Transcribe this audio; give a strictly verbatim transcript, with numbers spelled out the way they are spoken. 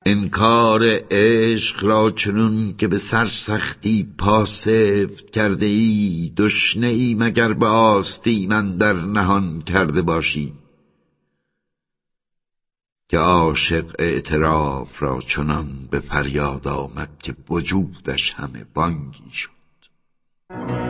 انکار عشق را چنون که به سرسختی پاسفت کرده ای، دشنه ای مگر به آستین اندر نهان کرده باشی. که عاشق اعتراف را چنان به فریاد آمد که وجودش همه بانگی شد.